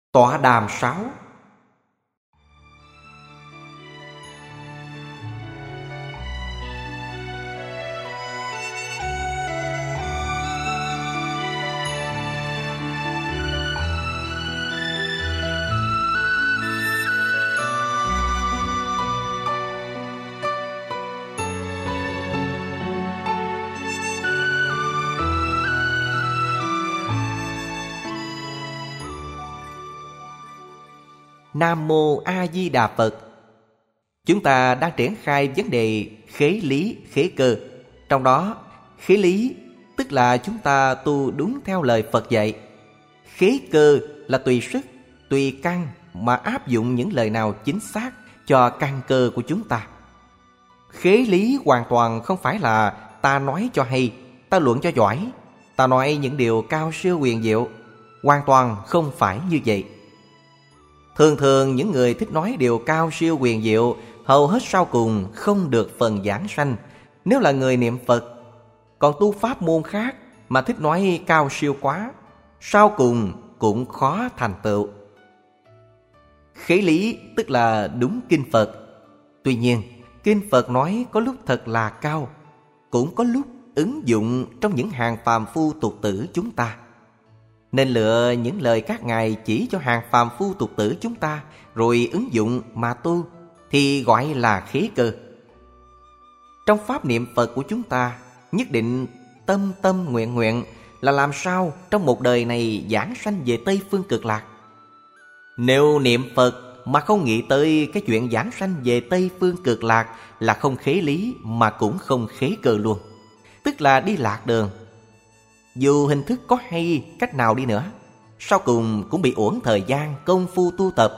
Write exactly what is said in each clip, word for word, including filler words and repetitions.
Tọa đàm sáu. Nam Mô A Di Đà Phật. Chúng ta đang triển khai vấn đề khế lý, khế cơ. Trong đó, khế lý tức là chúng ta tu đúng theo lời Phật dạy. Khế cơ là tùy sức, tùy căn mà áp dụng những lời nào chính xác cho căn cơ của chúng ta. Khế lý hoàn toàn không phải là ta nói cho hay, ta luận cho giỏi, ta nói những điều cao siêu huyền diệu. Hoàn toàn không phải như vậy. Thường thường những người thích nói điều cao siêu huyền diệu hầu hết sau cùng không được phần giảng sanh nếu là người niệm Phật. Còn tu pháp môn khác mà thích nói cao siêu quá, sau cùng cũng khó thành tựu. Khế lý tức là đúng kinh Phật. Tuy nhiên, kinh Phật nói có lúc thật là cao, cũng có lúc ứng dụng trong những hàng phàm phu tục tử chúng ta. Nên lựa những lời các ngài chỉ cho hàng phàm phu tục tử chúng ta rồi ứng dụng mà tu thì gọi là khế cơ. Trong pháp niệm Phật của chúng ta, nhất định tâm tâm nguyện nguyện là làm sao trong một đời này giảng sanh về Tây Phương Cực Lạc. Nếu niệm Phật mà không nghĩ tới cái chuyện giảng sanh về Tây Phương Cực Lạc là không khế lý mà cũng không khế cơ luôn, tức là đi lạc đường. Dù hình thức có hay cách nào đi nữa, sau cùng cũng bị uổng thời gian công phu tu tập.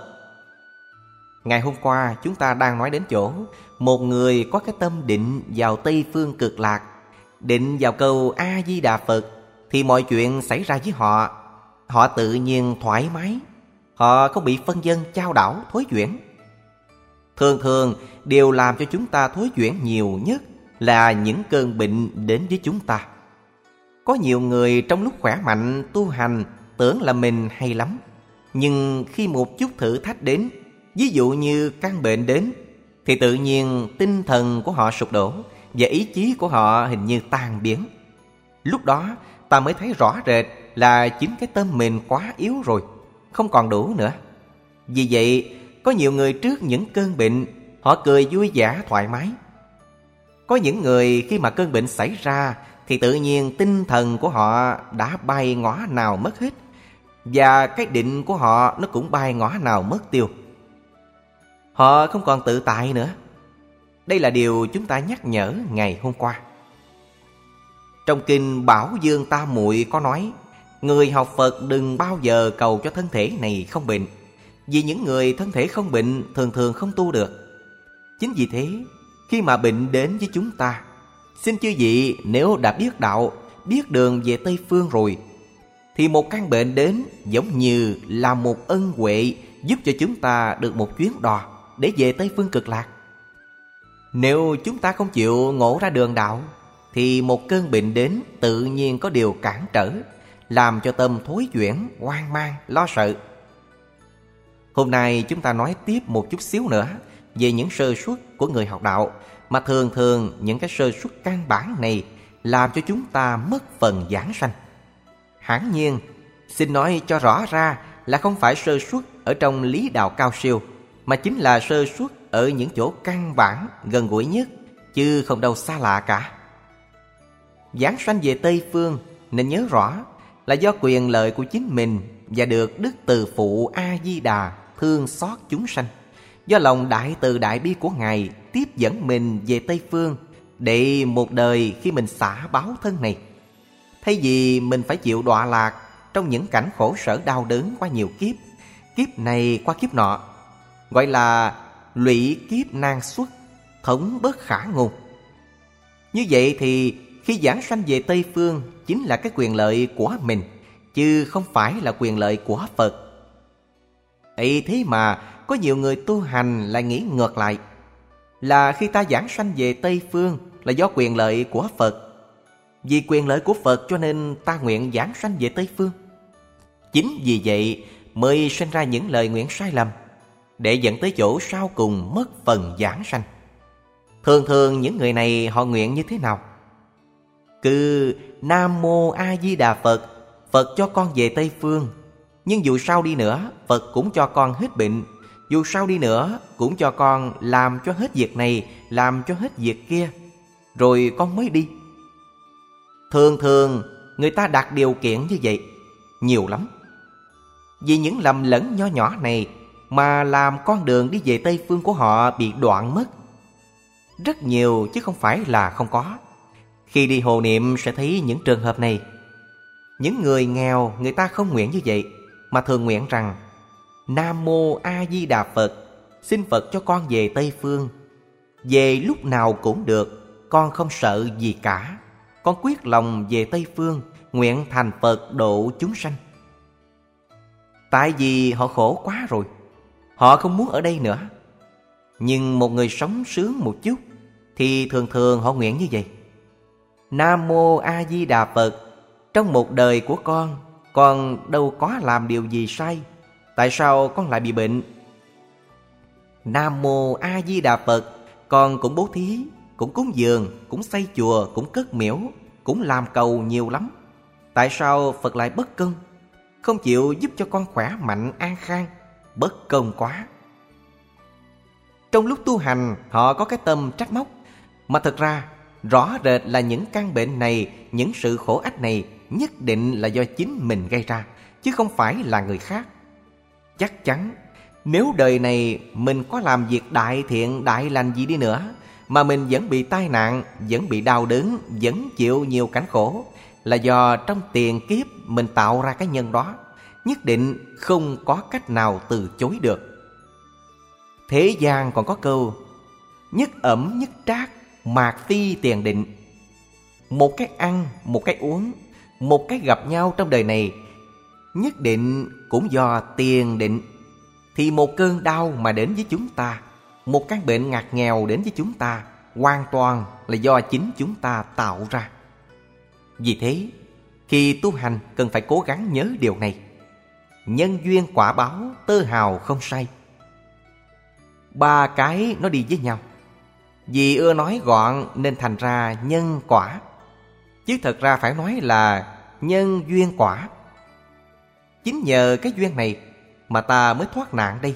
Ngày hôm qua chúng ta đang nói đến chỗ một người có cái tâm định vào Tây Phương Cực Lạc, định vào câu A Di Đà Phật, thì mọi chuyện xảy ra với họ, họ tự nhiên thoải mái, họ không bị phân vân chao đảo thối chuyển. Thường thường điều làm cho chúng ta thối chuyển nhiều nhất là những cơn bệnh đến với chúng ta. Có nhiều người trong lúc khỏe mạnh tu hành tưởng là mình hay lắm, nhưng khi một chút thử thách đến, ví dụ như căn bệnh đến, thì tự nhiên tinh thần của họ sụp đổ và ý chí của họ hình như tan biến. Lúc đó ta mới thấy rõ rệt là chính cái tâm mình quá yếu rồi, không còn đủ nữa. Vì vậy, có nhiều người trước những cơn bệnh, họ cười vui vẻ thoải mái. Có những người khi mà cơn bệnh xảy ra thì tự nhiên tinh thần của họ đã bay ngõ nào mất hết, và cái định của họ nó cũng bay ngõ nào mất tiêu. Họ không còn tự tại nữa. Đây là điều chúng ta nhắc nhở ngày hôm qua. Trong kinh Bảo Dương Tam Muội có nói, người học Phật đừng bao giờ cầu cho thân thể này không bệnh, vì những người thân thể không bệnh thường thường không tu được. Chính vì thế, khi mà bệnh đến với chúng ta, xin chư vị nếu đã biết đạo, biết đường về Tây Phương rồi, thì một căn bệnh đến giống như là một ân huệ giúp cho chúng ta được một chuyến đò để về Tây Phương Cực Lạc. Nếu chúng ta không chịu ngộ ra đường đạo, thì một cơn bệnh đến tự nhiên có điều cản trở, làm cho tâm thối chuyển, hoang mang, lo sợ. Hôm nay chúng ta nói tiếp một chút xíu nữa về những sơ suất của người học đạo, mà thường thường những cái sơ suất căn bản này làm cho chúng ta mất phần giảng sanh. Hẳn nhiên, xin nói cho rõ ra là không phải sơ suất ở trong lý đạo cao siêu, mà chính là sơ suất ở những chỗ căn bản gần gũi nhất, chứ không đâu xa lạ cả. Giảng sanh về Tây Phương nên nhớ rõ là do quyền lợi của chính mình và được Đức Từ Phụ A Di Đà thương xót chúng sanh, do lòng đại từ đại bi của Ngài tiếp dẫn mình về Tây Phương, để một đời khi mình xả báo thân này, thay vì mình phải chịu đọa lạc trong những cảnh khổ sở đau đớn qua nhiều kiếp, kiếp này qua kiếp nọ, gọi là lụy kiếp nan xuất, thống bất khả ngôn. Như vậy thì khi giảng sanh về Tây Phương chính là cái quyền lợi của mình, chứ không phải là quyền lợi của Phật. Ấy thế mà có nhiều người tu hành lại nghĩ ngược lại, là khi ta giảng sanh về Tây Phương là do quyền lợi của Phật. Vì quyền lợi của Phật cho nên ta nguyện giảng sanh về Tây Phương. Chính vì vậy mới sinh ra những lời nguyện sai lầm, để dẫn tới chỗ sau cùng mất phần giảng sanh. Thường thường những người này họ nguyện như thế nào? Cứ Nam Mô A Di Đà Phật, Phật cho con về Tây Phương. Nhưng dù sao đi nữa, Phật cũng cho con hết bệnh. Dù sao đi nữa, cũng cho con làm cho hết việc này, làm cho hết việc kia, rồi con mới đi. Thường thường người ta đặt điều kiện như vậy nhiều lắm. Vì những lầm lẫn nho nhỏ này mà làm con đường đi về Tây Phương của họ bị đoạn mất. Rất nhiều chứ không phải là không có. Khi đi hộ niệm sẽ thấy những trường hợp này. Những người nghèo người ta không nguyện như vậy, mà thường nguyện rằng Nam Mô A Di Đà Phật, xin Phật cho con về Tây Phương. Về lúc nào cũng được, con không sợ gì cả. Con quyết lòng về Tây Phương, nguyện thành Phật độ chúng sanh. Tại vì họ khổ quá rồi, họ không muốn ở đây nữa. Nhưng một người sống sướng một chút thì thường thường họ nguyện như vậy: Nam Mô A Di Đà Phật, trong một đời của con, con đâu có làm điều gì sai, tại sao con lại bị bệnh? Nam Mô A Di Đà Phật, con cũng bố thí, cũng cúng dường, cũng xây chùa, cũng cất miễu, cũng làm cầu nhiều lắm. Tại sao Phật lại bất công, không chịu giúp cho con khỏe mạnh an khang? Bất công quá. Trong lúc tu hành, họ có cái tâm trách móc, mà thật ra rõ rệt là những căn bệnh này, những sự khổ ách này nhất định là do chính mình gây ra, chứ không phải là người khác. Chắc chắn nếu đời này mình có làm việc đại thiện đại lành gì đi nữa, mà mình vẫn bị tai nạn, vẫn bị đau đớn, vẫn chịu nhiều cảnh khổ, là do trong tiền kiếp mình tạo ra cái nhân đó, nhất định không có cách nào từ chối được. Thế gian còn có câu nhất ẩm nhất trác, mạt phi tiền định. Một cái ăn, một cái uống, một cái gặp nhau trong đời này nhất định cũng do tiền định. Thì một cơn đau mà đến với chúng ta, một căn bệnh ngặt nghèo đến với chúng ta, hoàn toàn là do chính chúng ta tạo ra. Vì thế, khi tu hành cần phải cố gắng nhớ điều này. Nhân duyên quả báo, tơ hào không sai. Ba cái nó đi với nhau. Vì ưa nói gọn nên thành ra nhân quả, chứ thật ra phải nói là nhân duyên quả. Chính nhờ cái duyên này mà ta mới thoát nạn đây.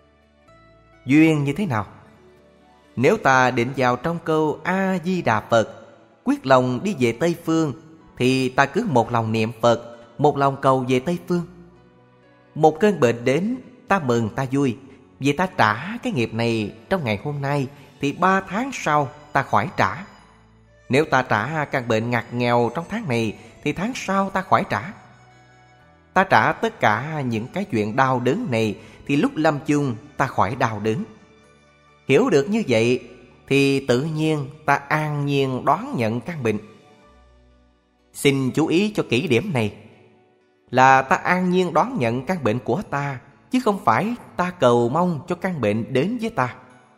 Duyên như thế nào? Nếu ta định vào trong câu A-di-đà Phật, quyết lòng đi về Tây Phương, thì ta cứ một lòng niệm Phật, một lòng cầu về Tây Phương. Một cơn bệnh đến, ta mừng ta vui, vì ta trả cái nghiệp này trong ngày hôm nay, thì ba tháng sau ta khỏi trả. Nếu ta trả căn bệnh ngặt nghèo trong tháng này, thì tháng sau ta khỏi trả. Ta trả tất cả những cái chuyện đau đớn này, thì lúc lâm chung ta khỏi đau đớn. Hiểu được như vậy thì tự nhiên ta an nhiên đón nhận căn bệnh. Xin chú ý cho kỹ điểm này, là ta an nhiên đón nhận căn bệnh của ta, chứ không phải ta cầu mong cho căn bệnh đến với ta.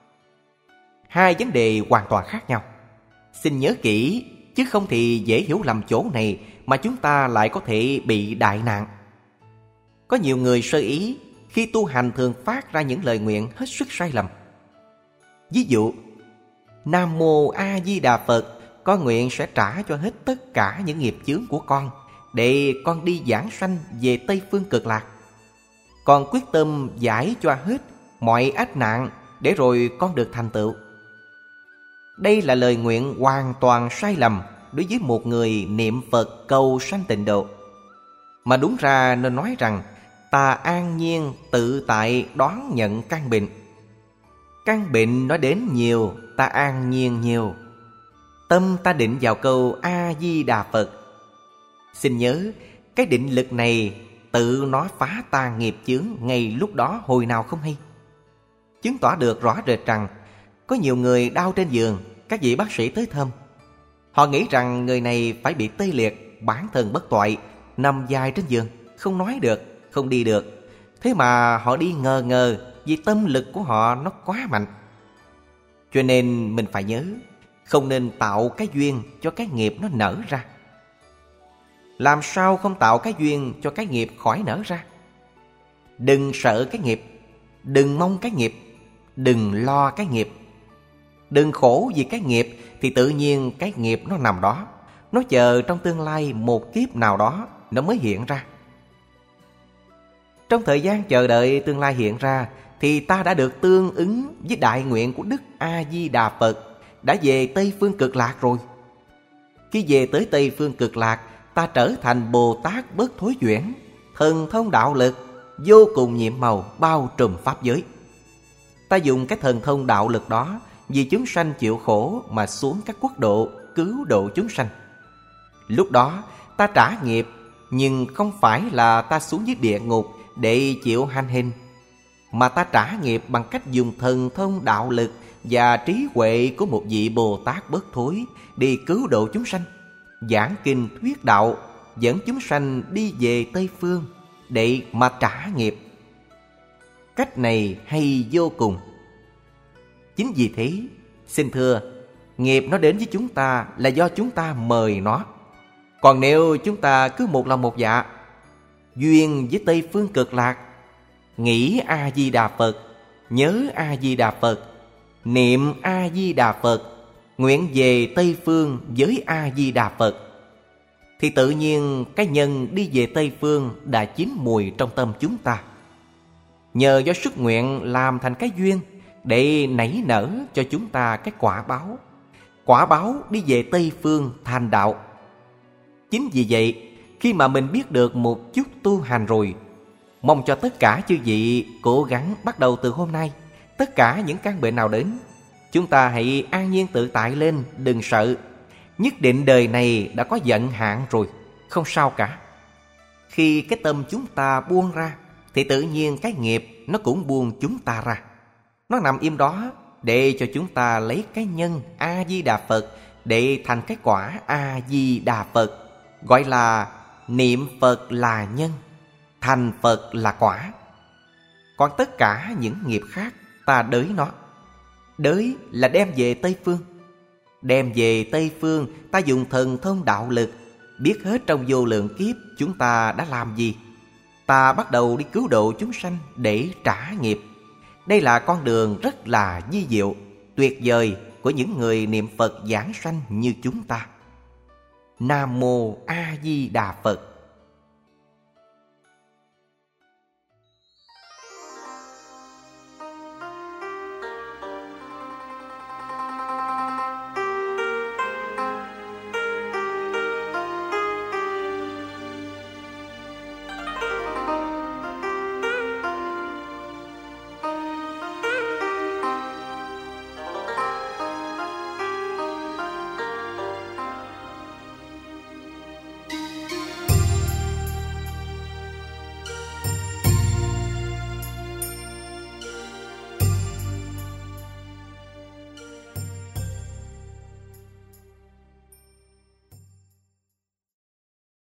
Hai vấn đề hoàn toàn khác nhau. Xin nhớ kỹ, chứ không thì dễ hiểu lầm chỗ này mà chúng ta lại có thể bị đại nạn. Có nhiều người sơ ý khi tu hành thường phát ra những lời nguyện hết sức sai lầm. Ví dụ, Nam Mô A Di Đà Phật, con nguyện sẽ trả cho hết tất cả những nghiệp chướng của con, để con đi giảng sanh về Tây Phương Cực Lạc. Con quyết tâm giải cho hết mọi ách nạn, để rồi con được thành tựu. Đây là lời nguyện hoàn toàn sai lầm đối với một người niệm Phật cầu sanh tịnh độ. Mà đúng ra nên nói rằng ta an nhiên tự tại đón nhận căn bệnh. Căn bệnh nó đến nhiều, ta an nhiên nhiều. Tâm ta định vào câu A-di-đà Phật. Xin nhớ, cái định lực này tự nó phá tan nghiệp chướng ngay lúc đó hồi nào không hay. Chứng tỏ được rõ rệt rằng có nhiều người đau trên giường, các vị bác sĩ tới thăm. Họ nghĩ rằng người này phải bị tê liệt, bản thân bất toại, nằm dài trên giường, không nói được, không đi được. Thế mà họ đi ngờ ngờ, vì tâm lực của họ nó quá mạnh. Cho nên mình phải nhớ, không nên tạo cái duyên cho cái nghiệp nó nở ra. Làm sao không tạo cái duyên cho cái nghiệp khỏi nở ra? Đừng sợ cái nghiệp, đừng mong cái nghiệp, đừng lo cái nghiệp, đừng khổ vì cái nghiệp, thì tự nhiên cái nghiệp nó nằm đó. Nó chờ trong tương lai một kiếp nào đó nó mới hiện ra. Trong thời gian chờ đợi tương lai hiện ra, thì ta đã được tương ứng với đại nguyện của Đức A-di-đà Phật, đã về Tây Phương Cực Lạc rồi. Khi về tới Tây Phương Cực Lạc, ta trở thành Bồ Tát Bất Thối Chuyển, thần thông đạo lực vô cùng nhiệm màu, bao trùm pháp giới. Ta dùng cái thần thông đạo lực đó vì chúng sanh chịu khổ mà xuống các quốc độ cứu độ chúng sanh. Lúc đó ta trả nghiệp, nhưng không phải là ta xuống dưới địa ngục để chịu hành hình, mà ta trả nghiệp bằng cách dùng thần thông đạo lực và trí huệ của một vị Bồ Tát Bất Thối đi cứu độ chúng sanh, giảng kinh thuyết đạo, dẫn chúng sanh đi về Tây Phương để mà trả nghiệp. Cách này hay vô cùng. Chính vì thế, xin thưa, nghiệp nó đến với chúng ta là do chúng ta mời nó. Còn nếu chúng ta cứ một lòng một dạ, duyên với Tây Phương Cực Lạc, nghĩ A-di-đà Phật, nhớ A-di-đà Phật, niệm A-di-đà Phật, nguyện về Tây Phương với A-di-đà Phật, thì tự nhiên cái nhân đi về Tây Phương đã chín mùi trong tâm chúng ta. Nhờ do sức nguyện làm thành cái duyên để nảy nở cho chúng ta cái quả báo. Quả báo đi về Tây Phương thành đạo. Chính vì vậy, khi mà mình biết được một chút tu hành rồi, mong cho tất cả chư vị cố gắng bắt đầu từ hôm nay. Tất cả những căn bệnh nào đến, chúng ta hãy an nhiên tự tại lên, đừng sợ. Nhất định đời này đã có vận hạn rồi, không sao cả. Khi cái tâm chúng ta buông ra, thì tự nhiên cái nghiệp nó cũng buông chúng ta ra. Nó nằm im đó để cho chúng ta lấy cái nhân A-di-đà Phật để thành cái quả A-di-đà Phật. Gọi là niệm Phật là nhân, thành Phật là quả. Còn tất cả những nghiệp khác ta đới nó. Đới là đem về Tây Phương. Đem về Tây Phương, ta dùng thần thông đạo lực, biết hết trong vô lượng kiếp chúng ta đã làm gì. Ta bắt đầu đi cứu độ chúng sanh để trả nghiệp. Đây là con đường rất là vi diệu, tuyệt vời của những người niệm Phật giảng sanh như chúng ta. Nam Mô A Di Đà Phật.